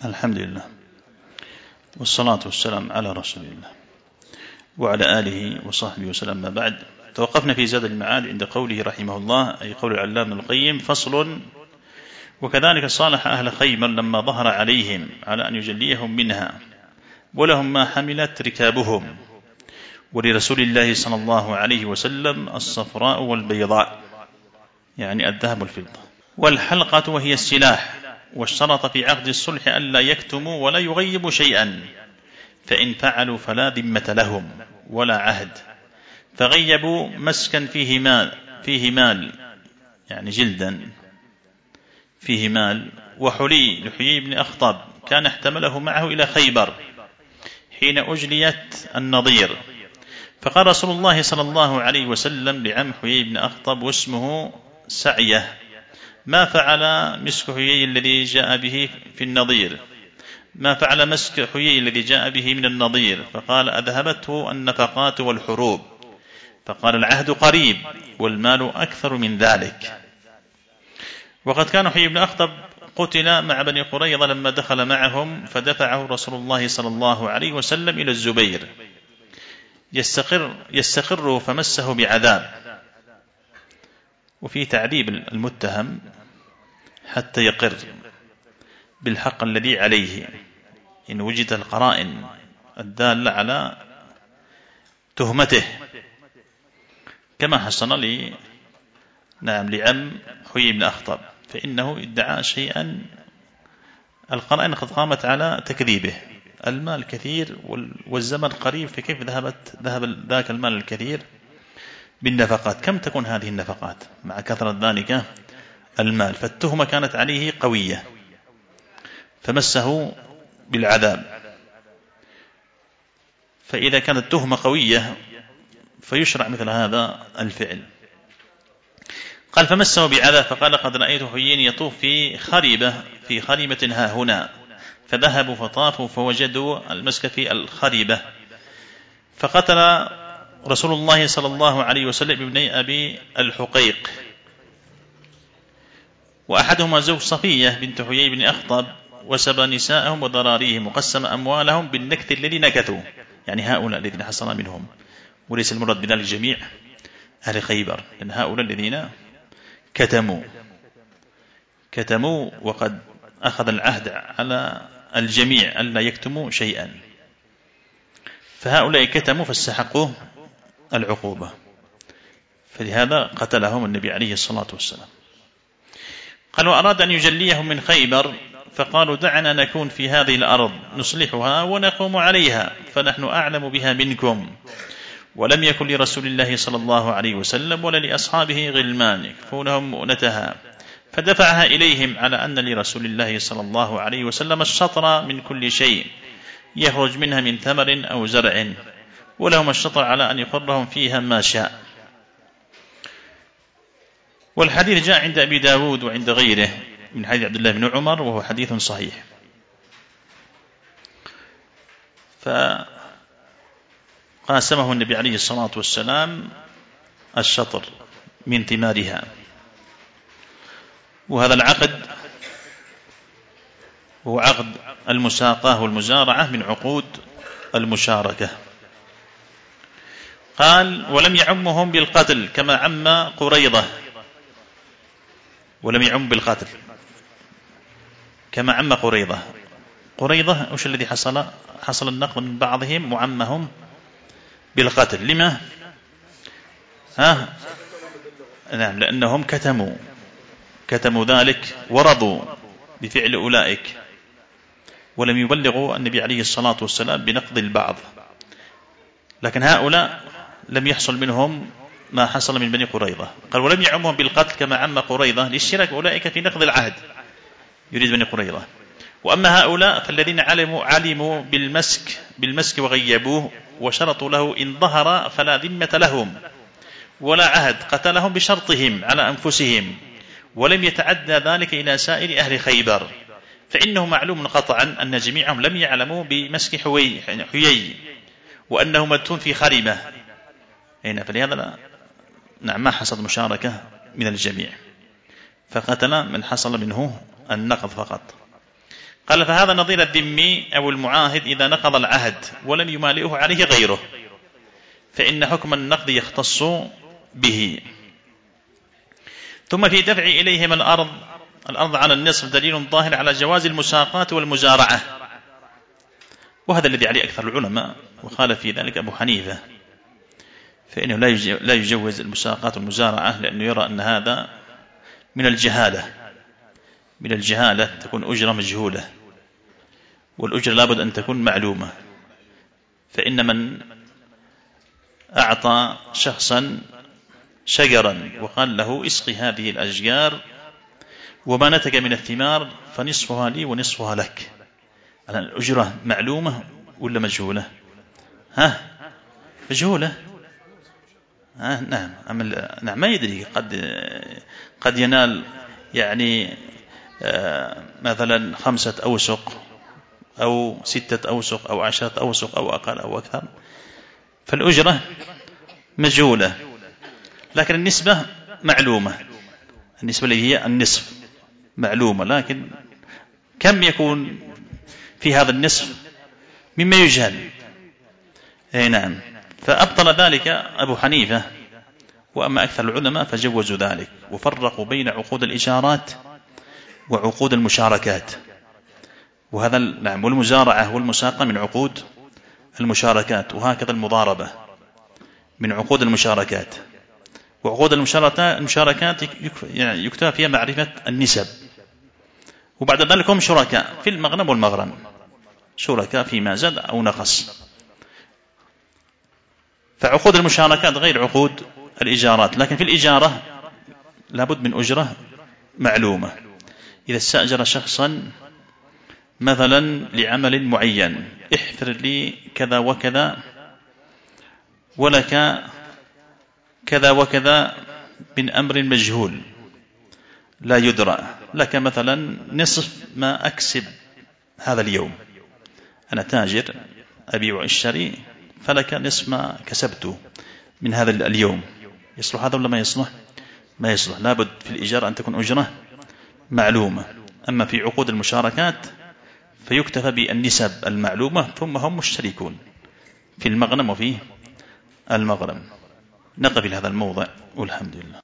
الحمد لله والصلاة والسلام على رسول الله وعلى آله وصحبه وسلم. ما بعد، توقفنا في زاد المعاد عند قوله رحمه الله، أي قول العلامة ابن القيم: فصل: وكذلك صالح أهل خيبر لما ظهر عليهم على أن يجليهم منها ولهم ما حملت ركابهم، ولرسول الله صلى الله عليه وسلم الصفراء والبيضاء، يعني الذهب والفضة، والحلقة وهي السلاح، واشترط في عقد الصلح ألا يكتموا ولا يغيبوا شيئا، فإن فعلوا فلا ذمة لهم ولا عهد، فغيبوا مسكا فيه مال يعني جلدا فيه مال، وحلي لحيي بن أخطب كان احتمله معه إلى خيبر حين أجليت النضير، فقال رسول الله صلى الله عليه وسلم لعم حيي بن أخطب واسمه سعية: ما فعل مسك حيي الذي جاء به في النضير؟ ما فعل مسك حيي الذي جاء به من النضير؟ فقال: أذهبته النفقات والحروب. فقال: العهد قريب والمال أكثر من ذلك. وقد كان حيي بن أخطب قتل مع بني قريظة لما دخل معهم، فدفعه رسول الله صلى الله عليه وسلم إلى الزبير يستقر فمسه بعذاب، وفي تعذيب المتهم حتى يقر بالحق الذي عليه إن وجد القرائن الدالة على تهمته، كما حصل لعم حيي بن أخطب، فإنه ادعى شيئا القرائن قد قامت على تكذيبه. المال كثير والزمن قريب، فكيف ذهب ذاك المال الكثير بالنفقات؟ كم تكون هذه النفقات مع كثرة ذلك المال؟ فالتهمة كانت عليه قوية فمسه بالعذاب، فإذا كانت التهمة قوية فيشرع مثل هذا الفعل. قال: فمسه بعذاب، فقال: قد رأيت حيين يطوف في خريبة ها هنا، فذهبوا فطافوا فوجدوا المسك في الخريبة، فقتل رسول الله صلى الله عليه وسلم ابني أبي الحقيق، وأحدهما زوج صفية بنت حيي بن أخطب، وسبى نساءهم وضراريهم، وقسم أموالهم بالنكث الذي نكثوا، يعني هؤلاء الذين حصل منهم، وليس المراد بذلك جميع أهل خيبر، لأن هؤلاء الذين كتموا وقد أخذ العهد على الجميع ألا يكتموا شيئا، فهؤلاء كتموا فاستحقوا العقوبة، فلهذا قتلهم النبي عليه الصلاة والسلام. قال: وأراد أن يجليهم من خيبر، فقالوا: دعنا نكون في هذه الأرض نصلحها ونقوم عليها، فنحن أعلم بها منكم. ولم يكن لرسول الله صلى الله عليه وسلم ولا لأصحابه غلمان يكفونهم مؤنتها، فدفعها إليهم على أن لرسول الله صلى الله عليه وسلم الشطر من كل شيء يخرج منها من ثمر أو زرع، ولهم الشطر على أن يقرهم فيها ما شاء. والحديث جاء عند أبي داود وعند غيره من حديث عبد الله بن عمر، وهو حديث صحيح. فقاسمه النبي عليه الصلاة والسلام الشطر من ثمارها، وهذا العقد هو عقد المساقة والمزارعة من عقود المشاركة. قال: ولم يعمهم بالقتل كما عم قريظة، ولم يعم بالقتل كما عم قريظة. وش الذي حصل النقض من بعضهم وعمهم بالقتل. لما؟ نعم، لأنهم كتموا ذلك ورضوا بفعل أولئك، ولم يبلغوا النبي عليه الصلاة والسلام بنقض البعض. لكن هؤلاء لم يحصل منهم ما حصل من بني قريظة. قال: ولم يعمهم بالقتل كما عم قريظة للشرك أولئك في نقض العهد، يريد بني قريظة. وأما هؤلاء فالذين علموا بالمسك وغيبوه وشرطوا له إن ظهر فلا ذمة لهم ولا عهد، قتلهم بشرطهم على أنفسهم، ولم يتعدى ذلك إلى سائر أهل خيبر، فإنه معلوم قطعا أن جميعهم لم يعلموا بمسك حيي وأنه مدفون في خريبة هنا، فلهذا نعم ما حصل مشاركة من الجميع، فقتل من حصل منه النقض فقط. قال فهذا نظير الذمي أو المعاهد إذا نقض العهد ولم يمالئه عليه غيره، فإن حكم النقض يختص به. ثم في دفع إليهم الأرض على النصف دليل ظاهر على جواز المساقات والمزارعة، وهذا الذي عليه أكثر العلماء، وقال في ذلك أبو حنيفة، فإنه لا يجوز المساقات والمزارعة، لأنه يرى أن هذا من الجهالة، تكون أجرة مجهولة، والأجرة لابد أن تكون معلومة. فإن من أعطى شخصا شجرا وقال له اسقي هذه الأشجار وما نتج من الثمار فنصفها لي ونصفها لك، الأجرة معلومة ولا مجهولة؟ مجهولة. نعم ما يدري، قد ينال يعني مثلا 5 أوسق أو 6 أوسق أو 10 أوسق أو أقل أو أكثر، فالأجرة مجهولة، لكن النسبة معلومة، النسبة اللي هي النصف معلومة، لكن كم يكون في هذا النصف مما يجهل. نعم. فأبطل ذلك أبو حنيفة، وأما أكثر العلماء فجوزوا ذلك، وفرقوا بين عقود الإجارات وعقود المشاركات، وهذا نعم، والمزارعة والمساقة من عقود المشاركات، وهكذا المضاربة من عقود المشاركات. وعقود المشاركات يكتفى فيها معرفة النسب، وبعد ذلك هم شركاء في المغنم والمغرم، شركاء فيما زاد أو نقص. فعقود المشاركات غير عقود الإجارات، لكن في الإجارة لابد من أجرة معلومة. إذا استأجر شخصا مثلا لعمل معين، احفر لي كذا وكذا ولك كذا وكذا من أمر مجهول لا يدرى، لك مثلا نصف ما أكسب هذا اليوم، أنا تاجر أبيع وأشتري، فلك نصف ما كسبته من هذا اليوم. يصلح هذا ولا ما يصلح؟ ما يصلح، لابد في الإجارة أن تكون أجرة معلومة. أما في عقود المشاركات فيكتفى بالنسب المعلومة، ثم هم مشتركون في المغنم وفي المغرم. نقف في هذا الموضع والحمد لله.